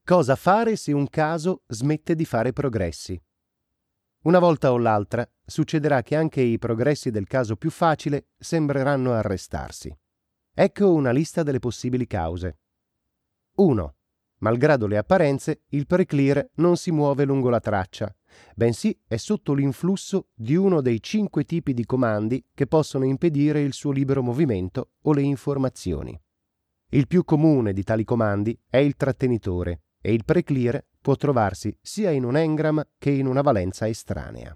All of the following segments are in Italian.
Cosa fare se un caso smette di fare progressi? Una volta o l'altra succederà che anche i progressi del caso più facile sembreranno arrestarsi. Ecco una lista delle possibili cause. 1. Malgrado le apparenze, il preclear non si muove lungo la traccia, bensì è sotto l'influsso di uno dei 5 tipi di comandi che possono impedire il suo libero movimento o le informazioni. Il più comune di tali comandi è il trattenitore e il preclear può trovarsi sia in un engram che in una valenza estranea.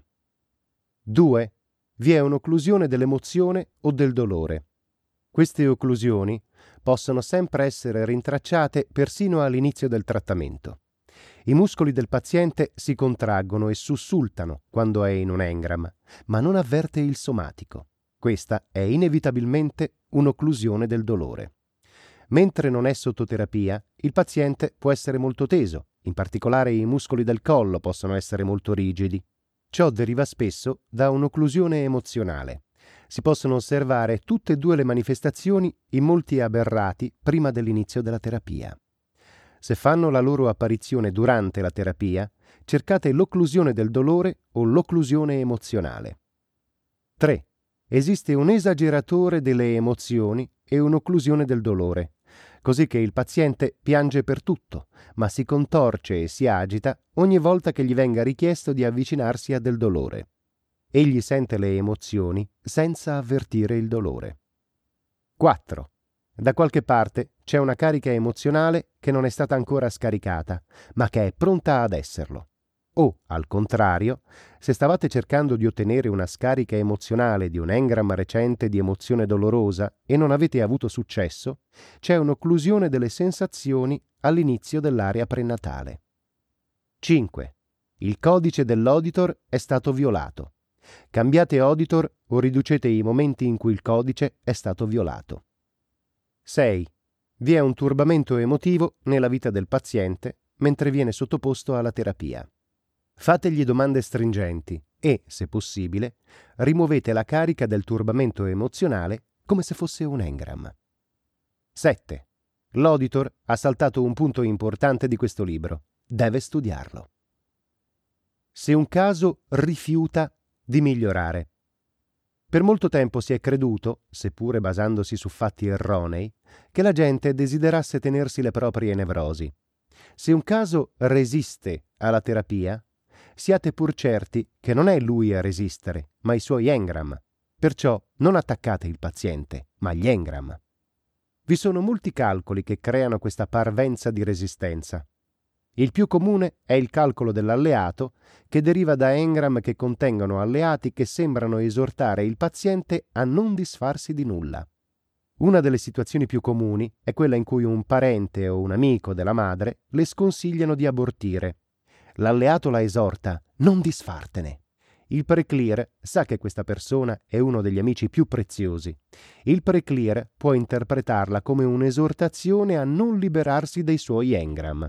2. Vi è un'occlusione dell'emozione o del dolore. Queste occlusioni possono sempre essere rintracciate persino all'inizio del trattamento. I muscoli del paziente si contraggono e sussultano quando è in un engram, ma non avverte il somatico. Questa è inevitabilmente un'occlusione del dolore. Mentre non è sotto terapia, il paziente può essere molto teso, in particolare i muscoli del collo possono essere molto rigidi. Ciò deriva spesso da un'occlusione emozionale. Si possono osservare tutte e due le manifestazioni in molti aberrati prima dell'inizio della terapia. Se fanno la loro apparizione durante la terapia, cercate l'occlusione del dolore o l'occlusione emozionale. 3. Esiste un esageratore delle emozioni e un'occlusione del dolore, così che il paziente piange per tutto, ma si contorce e si agita ogni volta che gli venga richiesto di avvicinarsi a del dolore. Egli sente le emozioni senza avvertire il dolore. 4. Da qualche parte c'è una carica emozionale che non è stata ancora scaricata, ma che è pronta ad esserlo. O, al contrario, se stavate cercando di ottenere una scarica emozionale di un engram recente di emozione dolorosa e non avete avuto successo, c'è un'occlusione delle sensazioni all'inizio dell'area prenatale. 5. Il codice dell'auditor è stato violato. Cambiate auditor o riducete i momenti in cui il codice è stato violato. 6. Vi è un turbamento emotivo nella vita del paziente mentre viene sottoposto alla terapia. Fategli domande stringenti e, se possibile, rimuovete la carica del turbamento emozionale come se fosse un engram. 7. L'auditor ha saltato un punto importante di questo libro. Deve studiarlo. Se un caso rifiuta di migliorare. Per molto tempo si è creduto, seppure basandosi su fatti erronei, che la gente desiderasse tenersi le proprie nevrosi. Se un caso resiste alla terapia, siate pur certi che non è lui a resistere, ma i suoi engram. Perciò non attaccate il paziente, ma gli engram. Vi sono molti calcoli che creano questa parvenza di resistenza. Il più comune è il calcolo dell'alleato, che deriva da engram che contengono alleati che sembrano esortare il paziente a non disfarsi di nulla. Una delle situazioni più comuni è quella in cui un parente o un amico della madre le sconsigliano di abortire. L'alleato la esorta: non disfartene. Il preclear sa che questa persona è uno degli amici più preziosi. Il preclear può interpretarla come un'esortazione a non liberarsi dei suoi engram.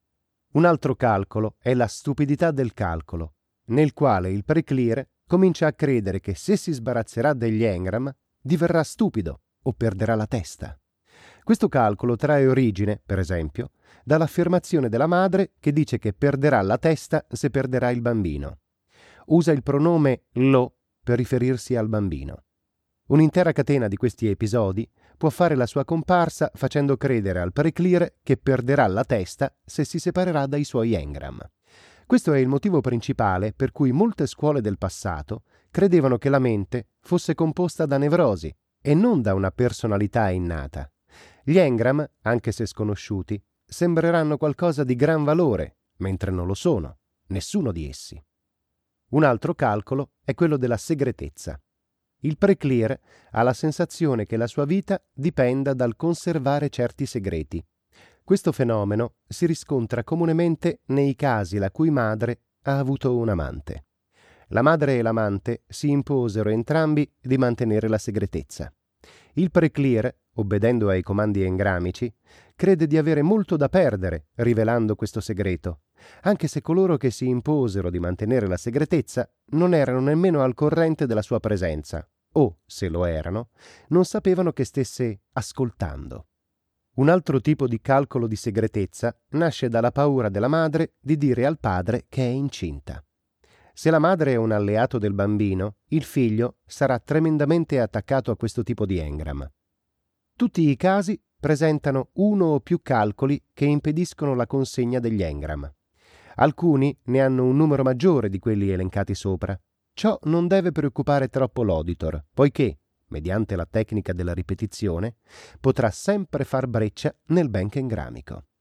Un altro calcolo è la stupidità del calcolo, nel quale il preclear comincia a credere che se si sbarazzerà degli engram diverrà stupido o perderà la testa. Questo calcolo trae origine, per esempio, dall'affermazione della madre che dice che perderà la testa se perderà il bambino. Usa il pronome lo per riferirsi al bambino. Un'intera catena di questi episodi può fare la sua comparsa facendo credere al preclear che perderà la testa se si separerà dai suoi engram. Questo è il motivo principale per cui molte scuole del passato credevano che la mente fosse composta da nevrosi e non da una personalità innata. Gli engram, anche se sconosciuti, sembreranno qualcosa di gran valore, mentre non lo sono, nessuno di essi. Un altro calcolo è quello della segretezza. Il preclear ha la sensazione che la sua vita dipenda dal conservare certi segreti. Questo fenomeno si riscontra comunemente nei casi la cui madre ha avuto un amante. La madre e l'amante si imposero entrambi di mantenere la segretezza. Il preclear, obbedendo ai comandi engramici, crede di avere molto da perdere rivelando questo segreto, anche se coloro che si imposero di mantenere la segretezza non erano nemmeno al corrente della sua presenza, o, se lo erano, non sapevano che stesse ascoltando. Un altro tipo di calcolo di segretezza nasce dalla paura della madre di dire al padre che è incinta. Se la madre è un alleato del bambino, il figlio sarà tremendamente attaccato a questo tipo di engramma. Tutti i casi presentano uno o più calcoli che impediscono la consegna degli engram. Alcuni ne hanno un numero maggiore di quelli elencati sopra. Ciò non deve preoccupare troppo l'auditor, poiché, mediante la tecnica della ripetizione, potrà sempre far breccia nel bank engramico.